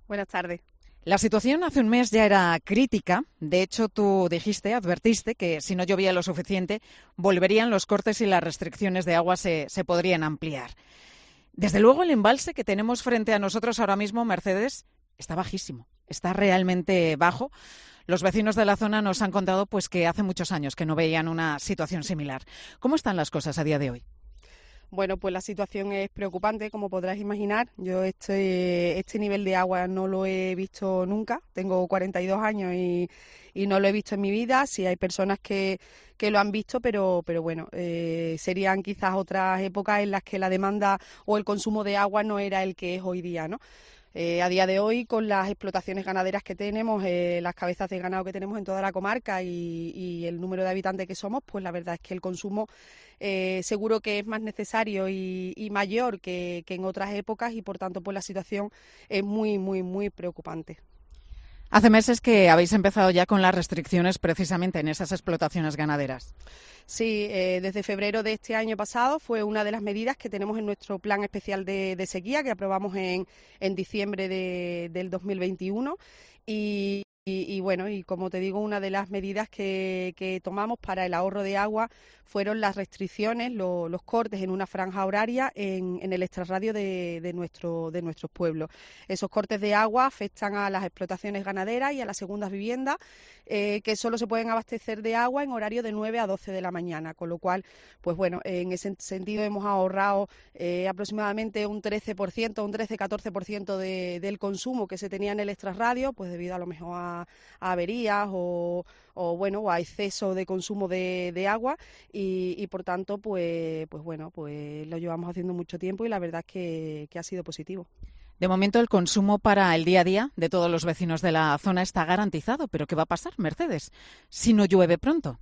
Buenas tardes. La situación hace un mes ya era crítica. De hecho, tú advertiste que si no llovía lo suficiente, volverían los cortes y las restricciones de agua se podrían ampliar. Desde luego, el embalse que tenemos frente a nosotros ahora mismo, Mercedes, está bajísimo. Está realmente bajo. Los vecinos de la zona nos han contado pues que hace muchos años que no veían una situación similar. ¿Cómo están las cosas a día de hoy? Bueno, pues la situación es preocupante, como podrás imaginar. Yo este nivel de agua no lo he visto nunca. Tengo 42 años y no lo he visto en mi vida. Sí hay personas que lo han visto, pero bueno, serían quizás otras épocas en las que la demanda o el consumo de agua no era el que es hoy día, ¿no? A día de hoy, con las explotaciones ganaderas que tenemos, las cabezas de ganado que tenemos en toda la comarca y el número de habitantes que somos, pues la verdad es que el consumo seguro que es más necesario y mayor que en otras épocas y por tanto pues la situación es muy preocupante. Hace meses que habéis empezado ya con las restricciones precisamente en esas explotaciones ganaderas. Sí, desde febrero de este año pasado fue una de las medidas que tenemos en nuestro plan especial de sequía que aprobamos en diciembre del 2021 y bueno, y como te digo, una de las medidas que tomamos para el ahorro de agua fueron las restricciones, los cortes en una franja horaria en el extrarradio de nuestros pueblos. Esos cortes de agua afectan a las explotaciones ganaderas y a las segundas viviendas que solo se pueden abastecer de agua en horario de 9 a 12 de la mañana, con lo cual, pues bueno, en ese sentido hemos ahorrado aproximadamente un 13%, un 13-14% del consumo que se tenía en el extrarradio, pues debido a lo mejor a averías o a exceso de consumo de agua y por tanto pues lo llevamos haciendo mucho tiempo y la verdad es que ha sido positivo. De momento el consumo para el día a día de todos los vecinos de la zona está garantizado, pero ¿qué va a pasar, Mercedes, si no llueve pronto?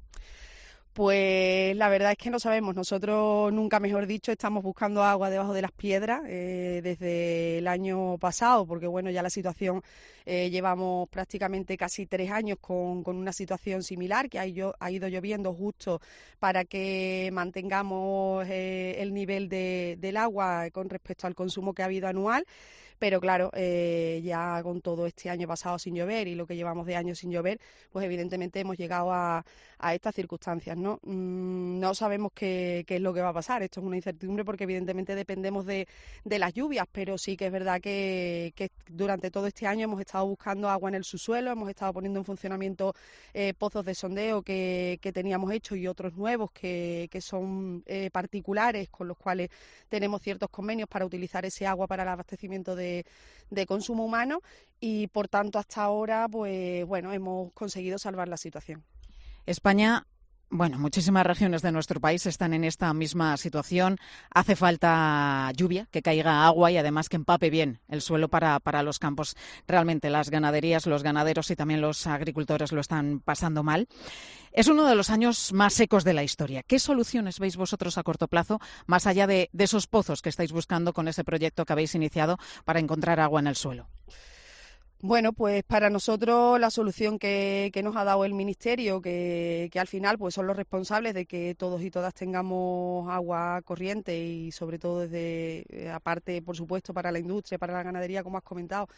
Pues la verdad es que no sabemos. Nosotros, nunca mejor dicho, estamos buscando agua debajo de las piedras desde el año pasado, porque bueno, ya la situación, llevamos prácticamente casi 3 años con una situación similar, que ha ido lloviendo justo para que mantengamos el nivel del agua con respecto al consumo que ha habido anual. Pero claro, ya con todo este año pasado sin llover y lo que llevamos de años sin llover, pues evidentemente hemos llegado a estas circunstancias, ¿no? No sabemos qué es lo que va a pasar. Esto es una incertidumbre porque evidentemente dependemos de las lluvias, pero sí que es verdad que durante todo este año hemos estado buscando agua en el subsuelo, hemos estado poniendo en funcionamiento pozos de sondeo que teníamos hechos y otros nuevos que son particulares, con los cuales tenemos ciertos convenios para utilizar ese agua para el abastecimiento de consumo humano y por tanto hasta ahora pues bueno, hemos conseguido salvar la situación. España, bueno, muchísimas regiones de nuestro país están en esta misma situación. Hace falta lluvia, que caiga agua y además que empape bien el suelo para los campos. Realmente las ganaderías, los ganaderos y también los agricultores lo están pasando mal. Es uno de los años más secos de la historia. ¿Qué soluciones veis vosotros a corto plazo, más allá de esos pozos que estáis buscando con ese proyecto que habéis iniciado para encontrar agua en el suelo? Bueno, pues para nosotros la solución que nos ha dado el Ministerio, que al final pues son los responsables de que todos y todas tengamos agua corriente y sobre todo desde, aparte por supuesto para la industria, para la ganadería, como has comentado,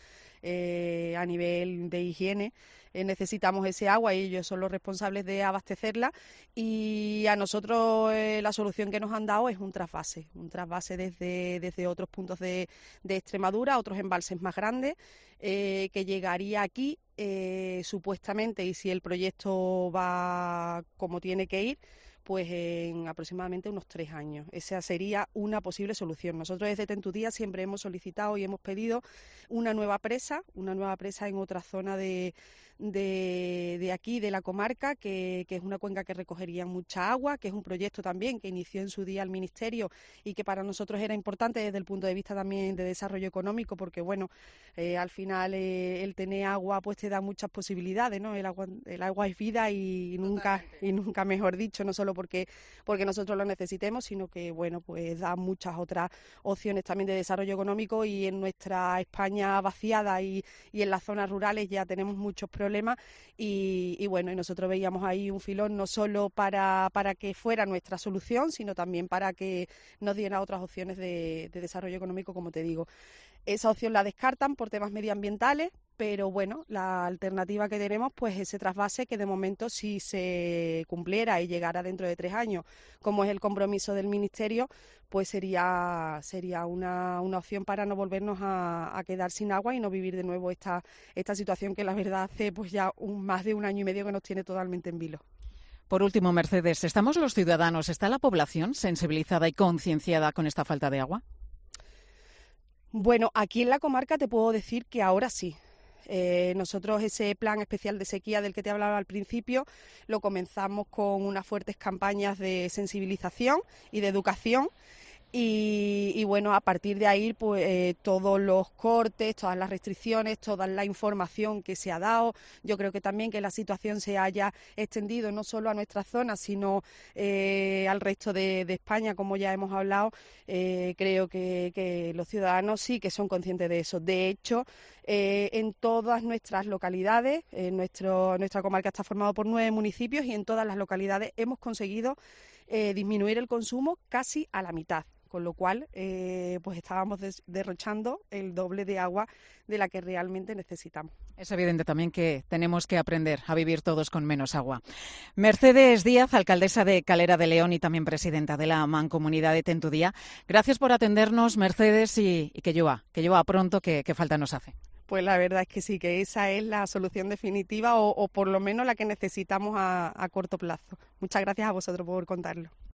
a nivel de higiene, necesitamos ese agua y ellos son los responsables de abastecerla y a nosotros la solución que nos han dado es un trasvase desde otros puntos de Extremadura, otros embalses más grandes, que llegaría aquí supuestamente, y si el proyecto va como tiene que ir, pues en aproximadamente unos 3 años. Esa sería una posible solución. Nosotros desde Tentudía siempre hemos solicitado y hemos pedido una nueva presa en otra zona de aquí, de la comarca, que es una cuenca que recogería mucha agua, que es un proyecto también que inició en su día el Ministerio y que para nosotros era importante desde el punto de vista también de desarrollo económico, porque bueno, al final el tener agua pues te da muchas posibilidades, ¿no? El agua es vida y nunca mejor dicho, no solo porque nosotros lo necesitemos, sino que bueno, pues da muchas otras opciones también de desarrollo económico y en nuestra España vaciada y en las zonas rurales ya tenemos muchos problemas y bueno, y nosotros veíamos ahí un filón no solo para que fuera nuestra solución, sino también para que nos diera otras opciones de desarrollo económico, como te digo. Esa opción la descartan por temas medioambientales, pero bueno, la alternativa que tenemos pues ese trasvase que de momento si se cumpliera y llegara dentro de 3 años, como es el compromiso del Ministerio, pues sería una opción para no volvernos a quedar sin agua y no vivir de nuevo esta situación que la verdad hace pues ya más de 1 año y medio que nos tiene totalmente en vilo. Por último, Mercedes, ¿estamos los ciudadanos, está la población sensibilizada y concienciada con esta falta de agua? Bueno, aquí en la comarca te puedo decir que ahora sí. Nosotros ese plan especial de sequía del que te hablaba al principio lo comenzamos con unas fuertes campañas de sensibilización y de educación. Y bueno, a partir de ahí, pues todos los cortes, todas las restricciones, toda la información que se ha dado, yo creo que también que la situación se haya extendido no solo a nuestra zona, sino al resto de España, como ya hemos hablado, creo que los ciudadanos sí que son conscientes de eso. De hecho, en todas nuestras localidades, nuestra comarca está formada por 9 municipios y en todas las localidades hemos conseguido disminuir el consumo casi a la mitad. Con lo cual, pues estábamos derrochando el doble de agua de la que realmente necesitamos. Es evidente también que tenemos que aprender a vivir todos con menos agua. Mercedes Díaz, alcaldesa de Calera de León y también presidenta de la Mancomunidad de Tentudía. Gracias por atendernos, Mercedes, y que llueva pronto, que falta nos hace. Pues la verdad es que sí, que esa es la solución definitiva o por lo menos la que necesitamos a corto plazo. Muchas gracias a vosotros por contarlo.